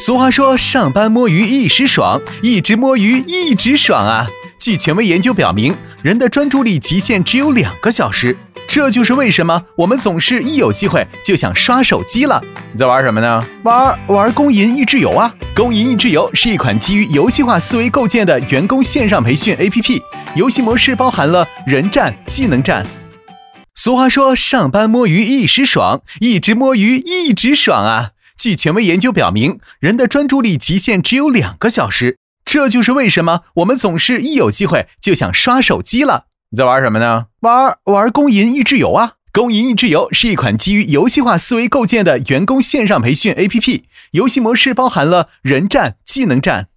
俗话说，上班摸鱼一时爽，一直摸鱼一直爽啊。据权威研究表明，人的专注力极限只有2个小时，这就是为什么我们总是一有机会就想刷手机了。 你在玩什么呢？ 玩公银益智游啊。公银益智游是一款基于游戏化思维构建的员工线上培训 APP， 游戏模式包含了人战、技能战。俗话说，上班摸鱼一时爽，一直摸鱼一直爽啊。据权威研究表明，人的专注力极限只有2个小时，这就是为什么我们总是一有机会就想刷手机了。 你在玩什么呢？ 玩公银益智游啊。公银益智游是一款基于游戏化思维构建的员工线上培训 APP， 游戏模式包含了人战、技能战。